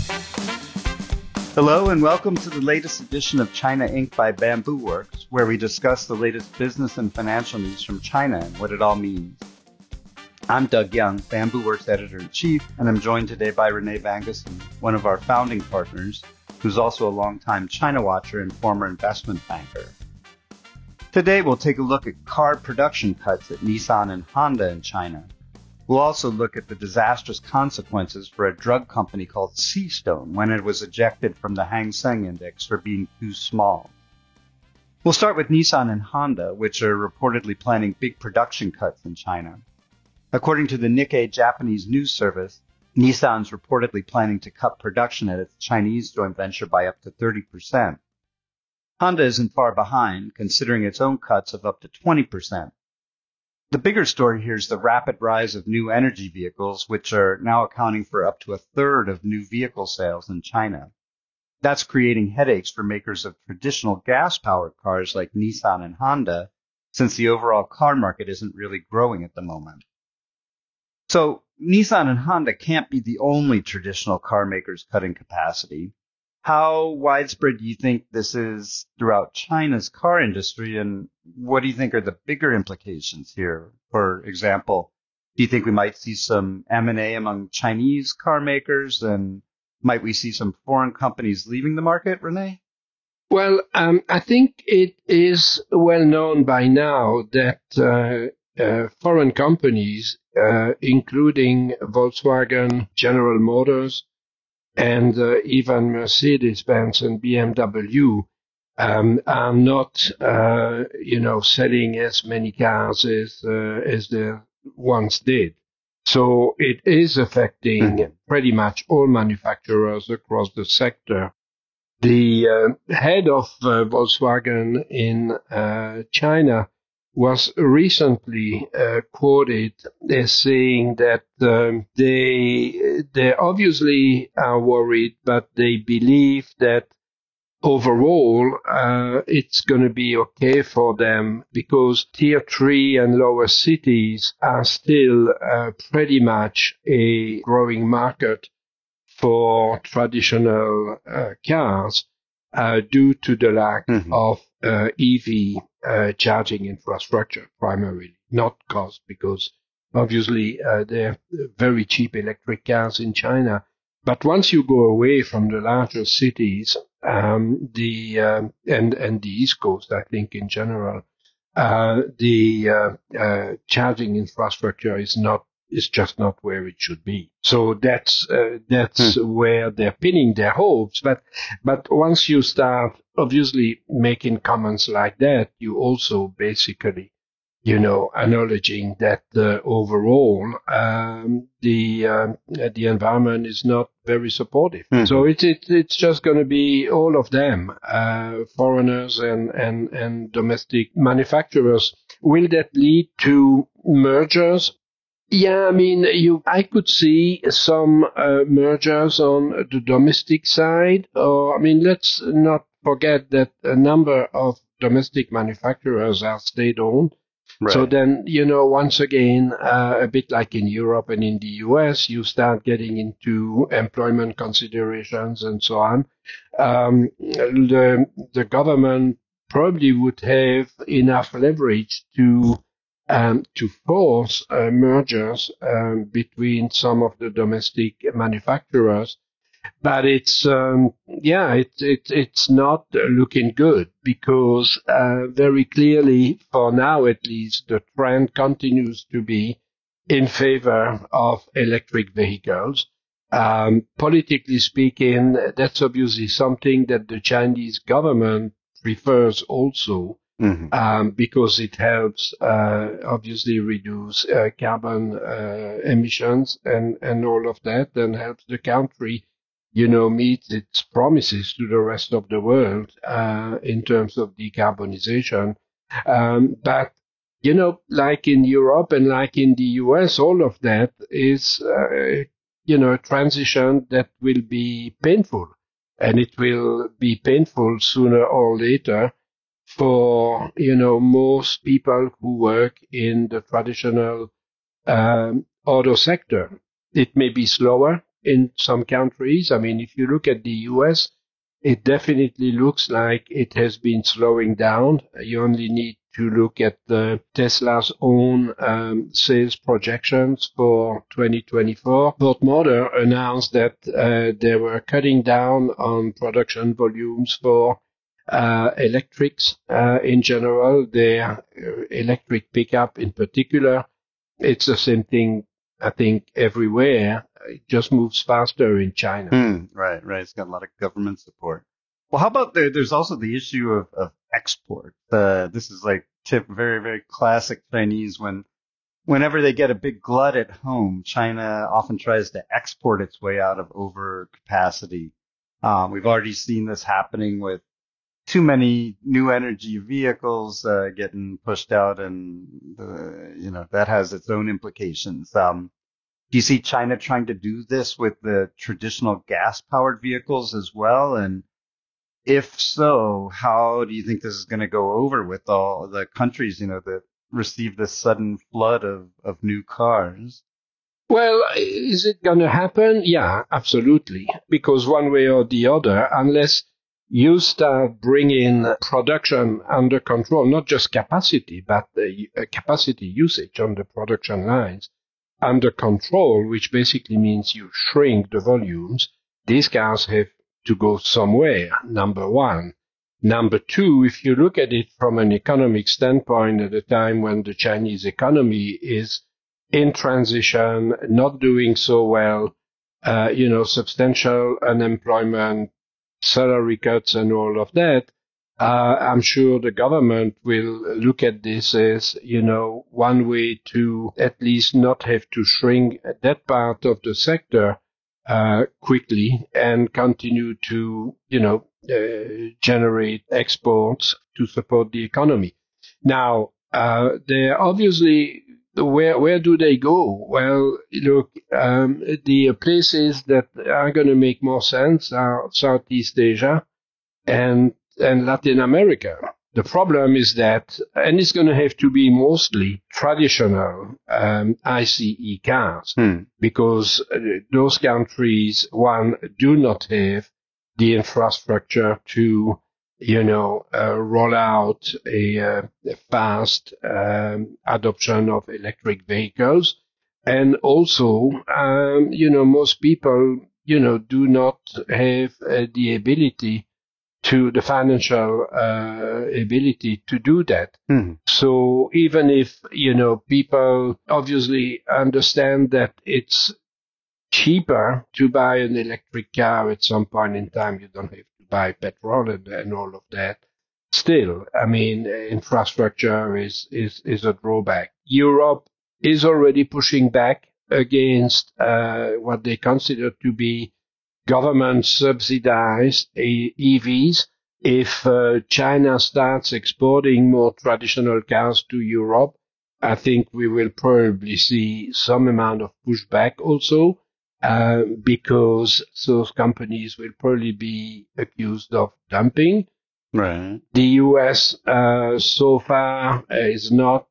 Hello and welcome to the latest edition of China Inc. by Bamboo Works, where we discuss the latest business and financial news from China and what it all means. I'm Doug Young, Bamboo Works Editor-in-Chief, and I'm joined today by Renee Vangussen, one of our founding partners, who's also a longtime China watcher and former investment banker. Today we'll take a look at car production cuts at Nissan and Honda in China. We'll also look at the disastrous consequences for a drug company called CStone when it was ejected from the Hang Seng Index for being too small. We'll start with Nissan and Honda, which are reportedly planning big production cuts in China. According to the Nikkei Japanese news service, Nissan's reportedly planning to cut production at its Chinese joint venture by up to 30%. Honda isn't far behind, considering its own cuts of up to 20%. The bigger story here is the rapid rise of new energy vehicles, which are now accounting for up to a third of new vehicle sales in China. That's creating headaches for makers of traditional gas-powered cars like Nissan and Honda, since the overall car market isn't really growing at the moment. So, Nissan and Honda can't be the only traditional car makers cutting capacity. How widespread do you think this is throughout China's car industry, and what do you think are the bigger implications here? For example, do you think we might see some M&A among Chinese car makers, and might we see some foreign companies leaving the market, Renee? Well, I think it is well known by now that foreign companies, including Volkswagen, General Motors, and even Mercedes-Benz and BMW are not, selling as many cars as they once did. So it is affecting pretty much all manufacturers across the sector. The head of Volkswagen in China was recently quoted as saying that they obviously are worried, but they believe that overall it's going to be okay for them because tier 3 and lower cities are still pretty much a growing market for traditional cars due to the lack of EV charging infrastructure primarily, not cost, because obviously they're very cheap electric cars in China. But once you go away from the larger cities, and the East Coast, I think in general, the charging infrastructure is just not where it should be. So that's where they're pinning their hopes. But once you start obviously making comments like that, you also basically, acknowledging that overall the environment is not very supportive. So it's just going to be all of them, foreigners and domestic manufacturers. Will that lead to mergers? Yeah, I mean, I could see some mergers on the domestic side. Let's not forget that a number of domestic manufacturers are state-owned. Right. So then, once again, a bit like in Europe and in the US, you start getting into employment considerations and so on. The government probably would have enough leverage to force mergers between some of the domestic manufacturers, but it's not looking good because very clearly, for now at least, the trend continues to be in favor of electric vehicles. Politically speaking, that's obviously something that the Chinese government prefers also. Because it helps obviously reduce carbon emissions and all of that, and helps the country, meet its promises to the rest of the world in terms of decarbonization. But like in Europe and like in the US, all of that is a transition that will be painful, and it will be painful sooner or later for, most people who work in the traditional auto sector. It may be slower in some countries. I mean, if you look at the US, it definitely looks like it has been slowing down. You only need to look at Tesla's own sales projections for 2024. Ford Motor announced that they were cutting down on production volumes for electrics in general, their electric pickup in particular. It's the same thing, I think, everywhere. It just moves faster in China. Right. It's got a lot of government support. Well, how about there's also the issue of export. This is like very, very classic Chinese. Whenever they get a big glut at home, China often tries to export its way out of overcapacity. We've already seen this happening with too many new energy vehicles getting pushed out, and that has its own implications. Do you see China trying to do this with the traditional gas-powered vehicles as well? And if so, how do you think this is going to go over with all the countries, that receive this sudden flood of new cars? Well, is it going to happen? Yeah, absolutely. Because one way or the other, unless you start bringing production under control, not just capacity, but capacity usage on the production lines under control, which basically means you shrink the volumes, these cars have to go somewhere, number one. Number two, if you look at it from an economic standpoint at a time when the Chinese economy is in transition, not doing so well, substantial unemployment, salary cuts and all of that, I'm sure the government will look at this as, one way to at least not have to shrink that part of the sector quickly and continue to, generate exports to support the economy. Now, they're obviously, where do they go? Well, look, the places that are going to make more sense are Southeast Asia and Latin America. The problem is that, and it's going to have to be mostly traditional ICE cars, because those countries, one, do not have the infrastructure to, roll out a fast adoption of electric vehicles. And also, most people, do not have the ability the financial ability to do that. So even if, people obviously understand that it's cheaper to buy an electric car at some point in time, you don't have to buy petrol and all of that. Still, I mean, infrastructure is a drawback. Europe is already pushing back against what they consider to be government subsidized EVs. If China starts exporting more traditional cars to Europe, I think we will probably see some amount of pushback also, because those companies will probably be accused of dumping. Right. The US so far is not,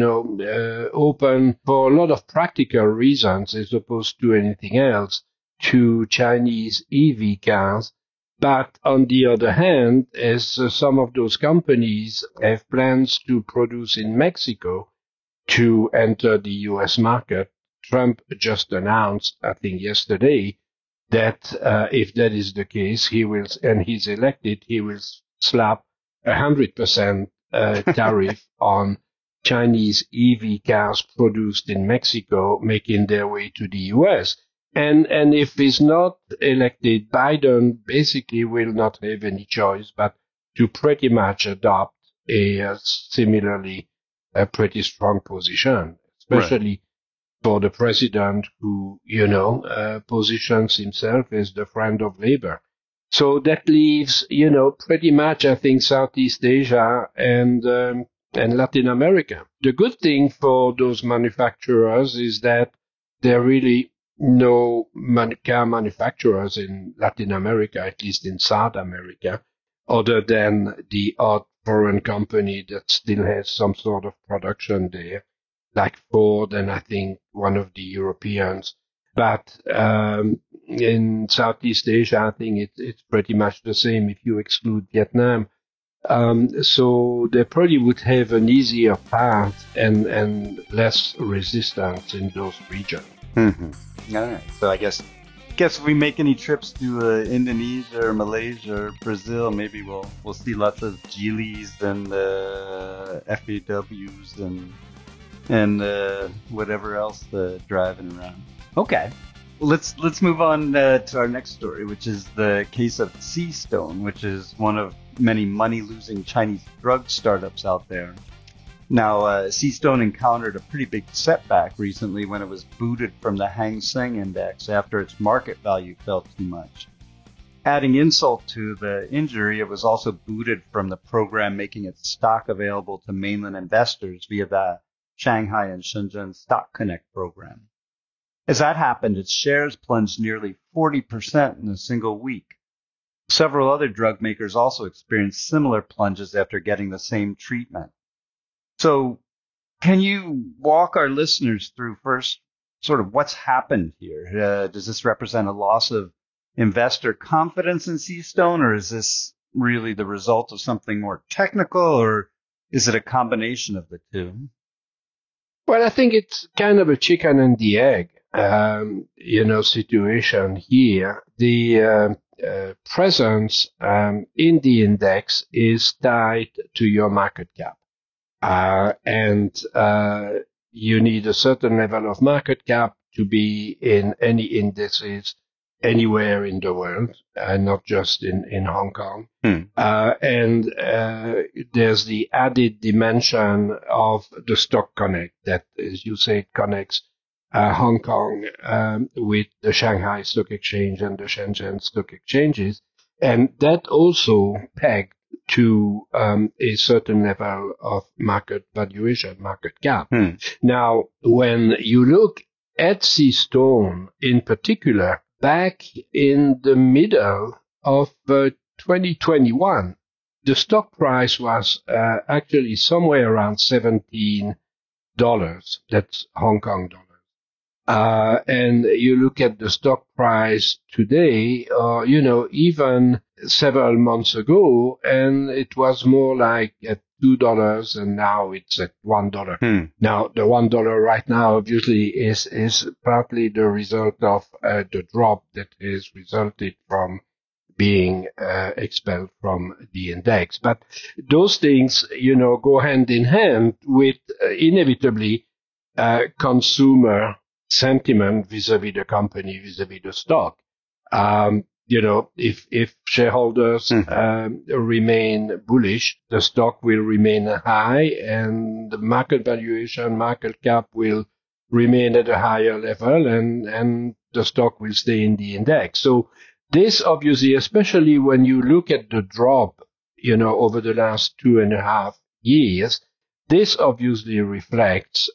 open for a lot of practical reasons as opposed to anything else to Chinese EV cars. But on the other hand, as some of those companies have plans to produce in Mexico to enter the US market, Trump just announced, I think yesterday, that if that is the case, he will, and he's elected, he will slap 100% tariff on Chinese EV cars produced in Mexico, making their way to the US. And if he's not elected, Biden basically will not have any choice but to pretty much adopt a similarly pretty strong position, especially for the president who, positions himself as the friend of labor. So that leaves, pretty much, I think, Southeast Asia and Latin America. The good thing for those manufacturers is that there are really no car manufacturers in Latin America, at least in South America, other than the odd foreign company that still has some sort of production there, like Ford and I think one of the Europeans. But in Southeast Asia, I think it's pretty much the same if you exclude Vietnam. So they probably would have an easier path and less resistance in those regions. Mm-hmm. All right. So I guess if we make any trips to Indonesia or Malaysia or Brazil, maybe we'll see lots of Geelys and FAWs and whatever else driving around. Okay. Let's move on to our next story, which is the case of CStone, which is one of many money-losing Chinese drug startups out there. Now, CStone encountered a pretty big setback recently when it was booted from the Hang Seng Index after its market value fell too much. Adding insult to the injury, it was also booted from the program making its stock available to mainland investors via the Shanghai and Shenzhen Stock Connect program. As that happened, its shares plunged nearly 40% in a single week. Several other drug makers also experienced similar plunges after getting the same treatment. So, can you walk our listeners through first sort of what's happened here? Does this represent a loss of investor confidence in CStone, or is this really the result of something more technical, or is it a combination of the two? Well, I think it's kind of a chicken and the egg, situation here. The presence in the index is tied to your market cap. And you need a certain level of market cap to be in any indices anywhere in the world, not just in Hong Kong. And there's the added dimension of the Stock Connect that, as you say, connects Hong Kong with the Shanghai Stock Exchange and the Shenzhen Stock Exchanges. And that also pegged to a certain level of market valuation, market cap. Now, when you look at CStone in particular, back in the middle of 2021, the stock price was actually somewhere around $17. That's Hong Kong dollars. And you look at the stock price today, or, even several months ago, and it was more like at $2, and now it's at $1. Now, the $1 right now obviously is partly the result of the drop that has resulted from being expelled from the index. But those things, go hand in hand with inevitably consumer sentiment vis-a-vis the company, vis-a-vis the stock. If shareholders remain bullish, the stock will remain high, and the market valuation, market cap will remain at a higher level, and the stock will stay in the index. So this obviously, especially when you look at the drop, over the last 2.5 years, this obviously reflects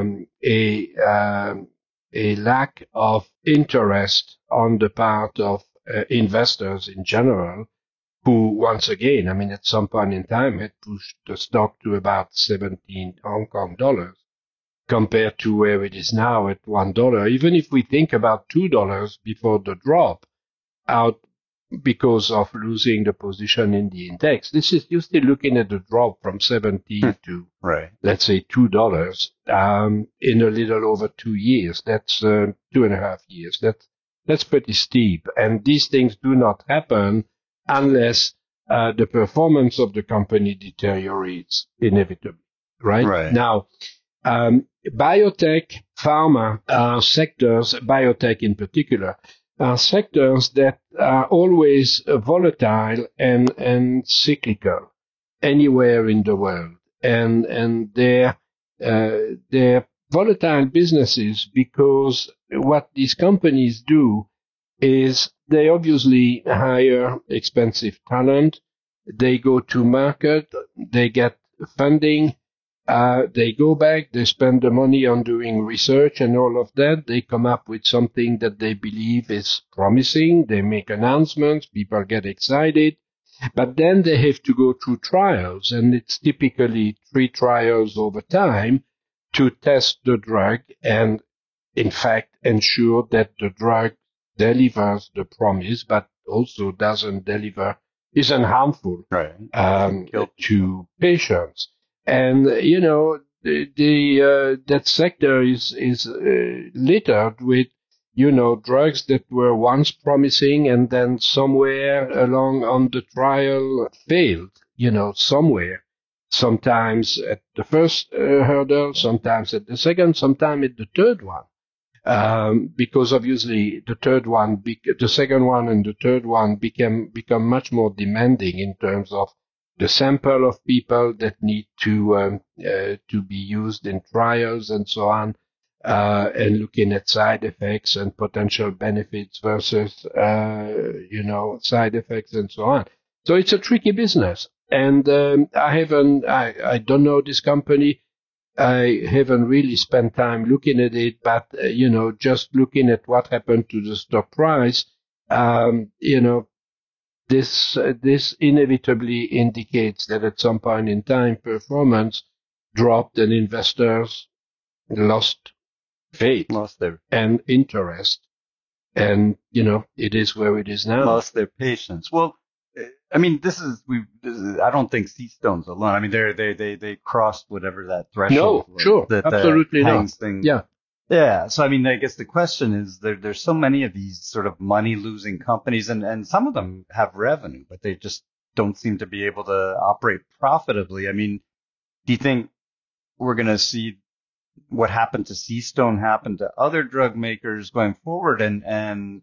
a lack of interest on the part of investors in general, who, once again, at some point in time had pushed the stock to about 17 Hong Kong dollars compared to where it is now at $1. Even if we think about $2 before the drop out because of losing the position in the index, you're still looking at the drop from 17 to, let's say, $2 in a little over 2 years. That's 2.5 years. That's pretty steep. And these things do not happen unless the performance of the company deteriorates inevitably, right? Now, biotech, pharma sectors, biotech in particular, are sectors that are always volatile and cyclical anywhere in the world. And they're volatile businesses because what these companies do is they obviously hire expensive talent, they go to market, they get funding, they go back, they spend the money on doing research and all of that. They come up with something that they believe is promising. They make announcements. People get excited. But then they have to go through trials, and it's typically 3 trials over time to test the drug. And in fact, ensure that the drug delivers the promise, but also doesn't deliver, isn't harmful Right. to patients. And that sector is littered with drugs that were once promising and then somewhere along on the trial failed. Somewhere. Sometimes at the first hurdle, sometimes at the second, sometimes at the third one. Because obviously the second one and the third one become much more demanding in terms of the sample of people that need to be used in trials and so on, and looking at side effects and potential benefits versus side effects and so on. So it's a tricky business, and I don't know this company. I haven't really spent time looking at it, but just looking at what happened to the stock price, this inevitably indicates that at some point in time, performance dropped and investors lost faith, and interest, and it is where it is now. Lost their patience. Well, I mean, I don't think Seastone's alone. I mean, they crossed whatever that threshold was. No, sure, that absolutely not. Thing. Yeah. Yeah. So, I mean, I guess the question is there's so many of these sort of money losing companies, and some of them have revenue, but they just don't seem to be able to operate profitably. I mean, do you think we're going to see what happened to Seastone happen to other drug makers going forward? And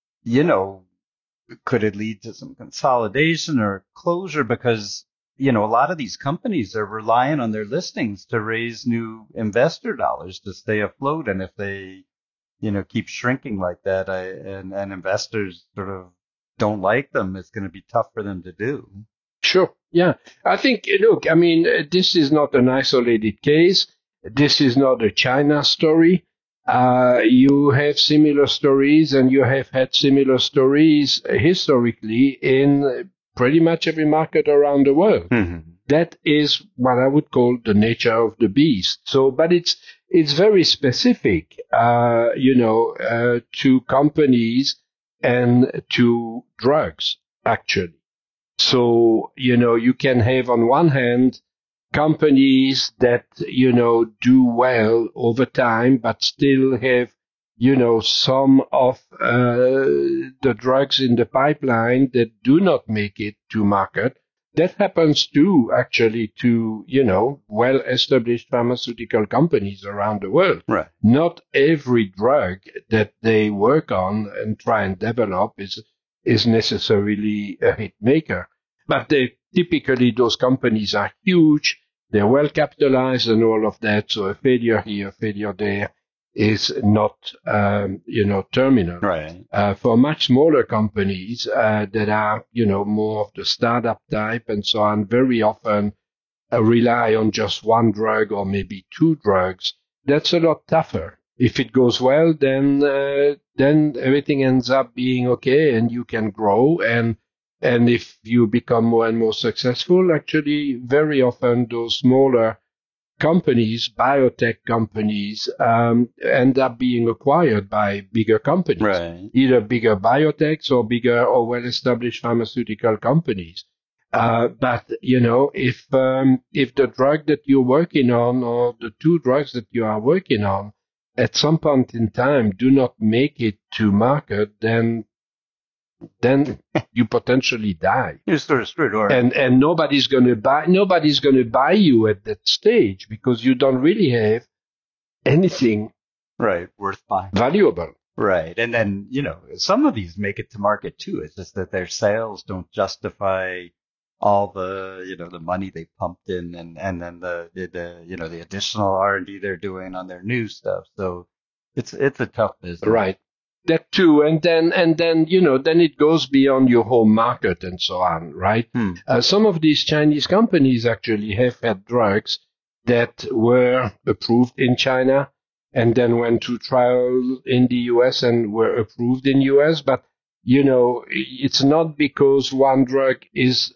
could it lead to some consolidation or closure? Because, a lot of these companies are relying on their listings to raise new investor dollars to stay afloat. And if they, keep shrinking like that, and investors sort of don't like them, it's going to be tough for them to do. Sure. Yeah. I think, look, I mean, this is not an isolated case. This is not a China story. You have similar stories, and you have had similar stories historically in pretty much every market around the world. Mm-hmm. That is what I would call the nature of the beast. So, but it's very specific, to companies and to drugs, actually. So, you can have on one hand companies that, do well over time, but still have, some of the drugs in the pipeline that do not make it to market. That happens too, actually, to, well-established pharmaceutical companies around the world. Right. Not every drug that they work on and try and develop is necessarily a hit maker. But typically those companies are huge, they're well capitalized and all of that, so a failure here, a failure there is not, terminal. Right. For much smaller companies that are, more of the startup type and so on, very often rely on just one drug or maybe two drugs. That's a lot tougher. If it goes well, then everything ends up being okay, and you can grow. And if you become more and more successful, actually, very often those smaller companies, biotech companies, end up being acquired by bigger companies, right. Either bigger biotechs or bigger or well-established pharmaceutical companies. But if the drug that you're working on, or the two drugs that you are working on, at some point in time do not make it to market, then you potentially die. You're sort of screwed, or and nobody's going to buy you at that stage, because you don't really have anything worth buying, valuable. Right. And then, some of these make it to market too. It's just that their sales don't justify all the, the money they pumped in, and then the additional R&D they're doing on their new stuff. So it's a tough business. Right. That too, and then then it goes beyond your home market and so on, right? Some of these Chinese companies actually have had drugs that were approved in China and then went to trial in the US and were approved in US, but it's not because one drug is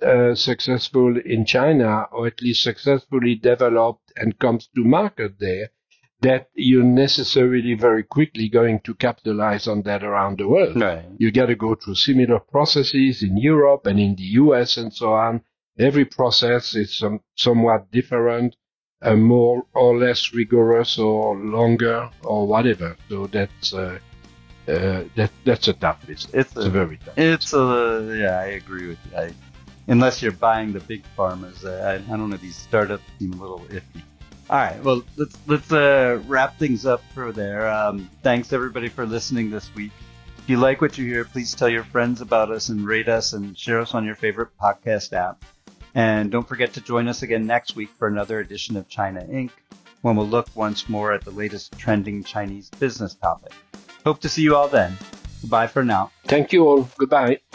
successful in China, or at least successfully developed and comes to market there, that you're necessarily very quickly going to capitalize on that around the world. Right. You got to go through similar processes in Europe and in the US and so on. Every process is somewhat different, more or less rigorous or longer or whatever. So that's a tough business. It's a very tough business. I agree with you. Unless you're buying the big pharmas, I don't know, these startups seem a little iffy. All right, well, let's wrap things up for there. Thanks everybody for listening this week. If you like what you hear, please tell your friends about us and rate us and share us on your favorite podcast app. And don't forget to join us again next week for another edition of China Inc., when we'll look once more at the latest trending Chinese business topic. Hope to see you all then. Goodbye for now. Thank you all. Goodbye.